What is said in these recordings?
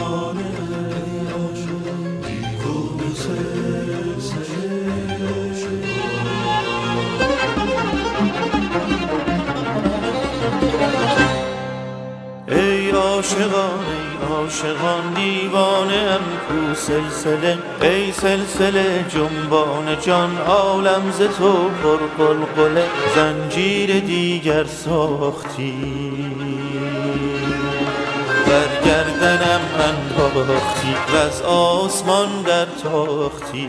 ای عاشقان ای عاشقان دیوانه‌ام کو سلسله، ای سلسله جنبان جان عالم ز تو پر قلقله. زنجیر دیگر ساختی بر گردنم انداختی وز آسمان در تاختی.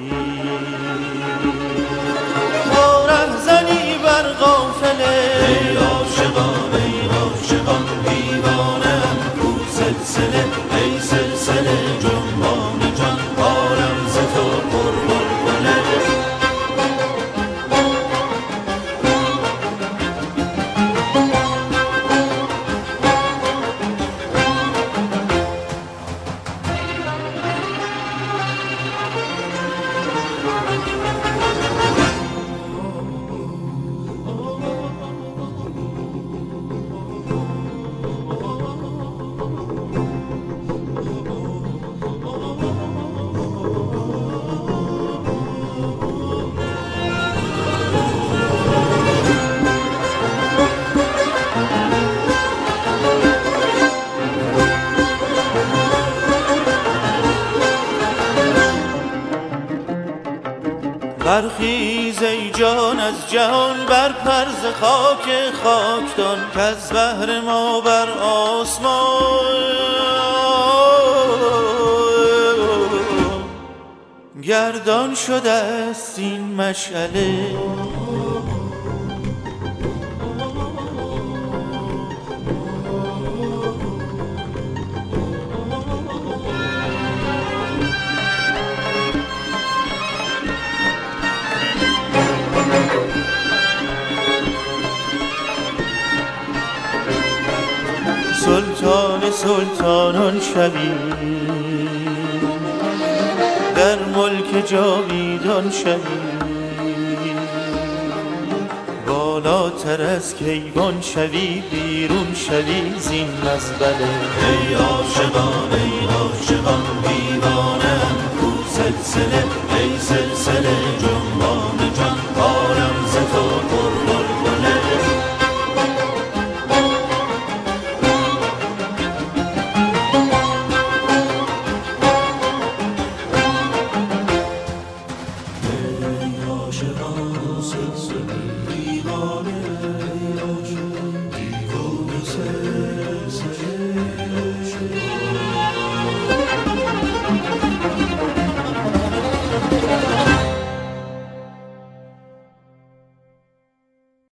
با رهزنی بر قافله ای عاشقان ای عاشقان دیوانه‌ام کو سلسله، ای سلسله جنبان جان عالم ز تو پر قلقله. برخیز ای جان از جهان برپر ز خاک خاکدان، کز بهر ما بر آسمان گردان شده است این مشعله. سلطان سلطانان شوی در ملک جاویدان شوی، بالاتر از کیوان شوی بیرون شوی زین مزبله. ای عاشقان ای عاشقان دیوانه‌ام کو سلسله، ای سلسله جنبان جان عالم ز تو پر قلقله. عاشقان سلسله دیوانه